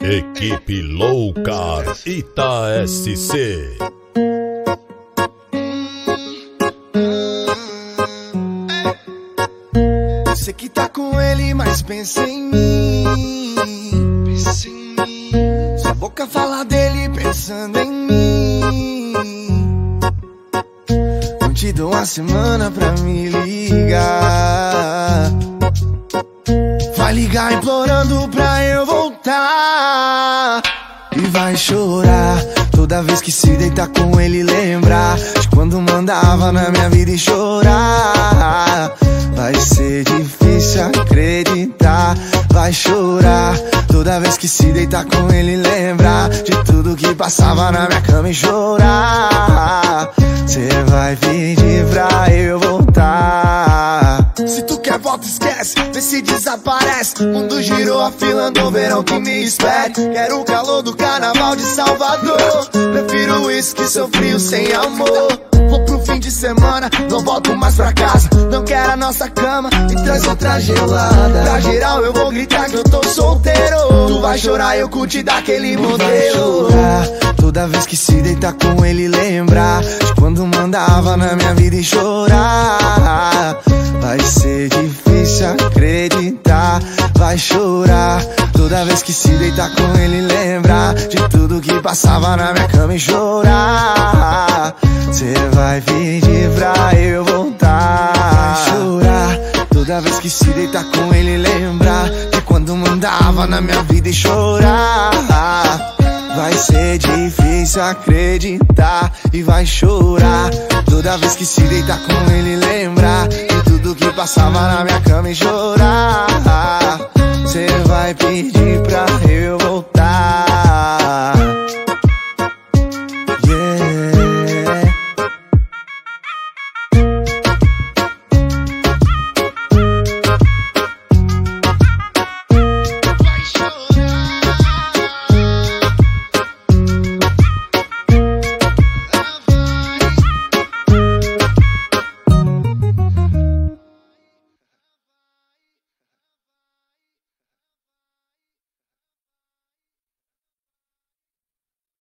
Equipe Loucar Ita SC. Você que tá com ele, mas pensa em mim. Sua boca fala dele pensando em mim. Não te dou uma semana pra me ligar. Vai ligar implorando pra eu voltar. E vai chorar toda vez que se deitar com ele, lembrar de quando mandava na minha vida e chorar. Vai ser difícil acreditar. Vai chorar toda vez que se deitar com ele, lembrar de tudo que passava na minha cama e chorar. Cê vai pedir pra eu voltar. Se tu quer volta, esquece, vê se desaparece. O mundo girou, a fila do verão que me espere. Quero o calor do carnaval de Salvador. Prefiro isso que seu frio sem amor. Vou pro fim de semana, não volto mais pra casa. Não quero a nossa cama, me traz outra gelada. Pra geral eu vou gritar que eu tô solteiro. Tu vai chorar, eu curti daquele modelo. Vai chorar toda vez que se deitar com ele, lembrar de quando mandava na minha vida e chorar. Vai ser difícil acreditar. Vai chorar toda vez que se deitar com ele, lembrar de tudo que passava na minha cama e chorar. Cê vai pedir pra eu voltar. Vai chorar toda vez que se deitar com ele, lembrar de quando mandava na minha vida e chorar. Vai ser difícil acreditar. E vai chorar toda vez que se deitar com ele, lembrar de tudo que passava na minha cama e chorar. Cê vai pedir pra eu voltar.